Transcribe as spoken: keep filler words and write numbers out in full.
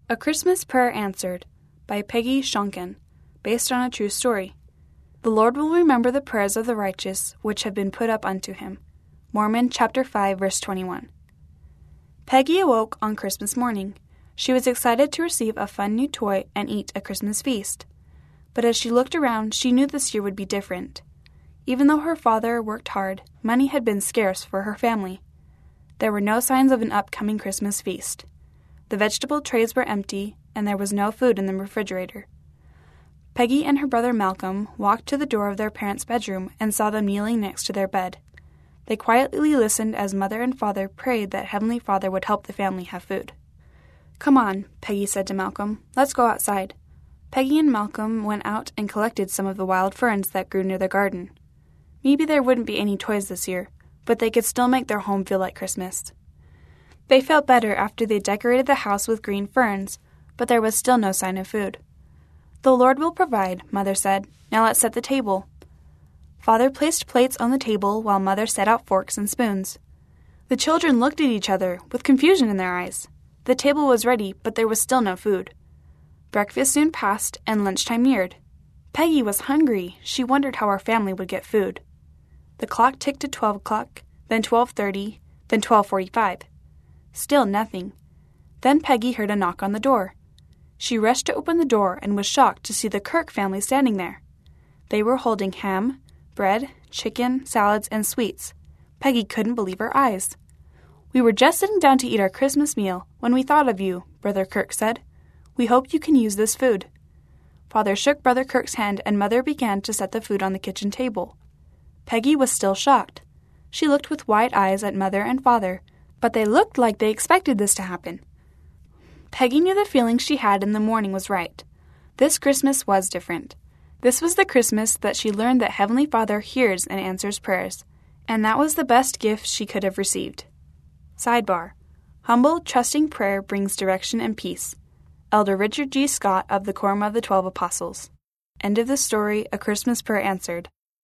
A Christmas Prayer Answered by Peggy Shonken, based on a true story. The Lord will remember the prayers of the righteous which have been put up unto him. Mormon chapter five, verse twenty-one. Peggy awoke on Christmas morning. She was excited to receive a fun new toy and eat a Christmas feast. But as she looked around, she knew this year would be different. Even though her father worked hard, money had been scarce for her family. There were no signs of an upcoming Christmas feast. The vegetable trays were empty, and there was no food in the refrigerator. Peggy and her brother Malcolm walked to the door of their parents' bedroom and saw them kneeling next to their bed. They quietly listened as Mother and Father prayed that Heavenly Father would help the family have food. "Come on," Peggy said to Malcolm. "Let's go outside." Peggy and Malcolm went out and collected some of the wild ferns that grew near their garden. Maybe there wouldn't be any toys this year, but they could still make their home feel like Christmas. They felt better after they decorated the house with green ferns, but there was still no sign of food. "The Lord will provide," Mother said. "Now let's set the table." Father placed plates on the table while Mother set out forks and spoons. The children looked at each other with confusion in their eyes. The table was ready, but there was still no food. Breakfast soon passed, and lunchtime neared. Peggy was hungry. She wondered how our family would get food. The clock ticked to twelve o'clock, then twelve thirty, then twelve forty-five. Still nothing. Then Peggy heard a knock on the door. She rushed to open the door and was shocked to see the Kirk family standing there. They were holding ham, bread, chicken, salads, and sweets. Peggy couldn't believe her eyes. "We were just sitting down to eat our Christmas meal when we thought of you," Brother Kirk said. "We hope you can use this food." Father shook Brother Kirk's hand and Mother began to set the food on the kitchen table. Peggy was still shocked. She looked with wide eyes at Mother and Father, but they looked like they expected this to happen. Peggy knew the feeling she had in the morning was right. This Christmas was different. This was the Christmas that she learned that Heavenly Father hears and answers prayers, and that was the best gift she could have received. Sidebar: Humble, trusting prayer brings direction and peace. Elder Richard G. Scott of the Quorum of the Twelve Apostles. End of the story, A Christmas Prayer Answered.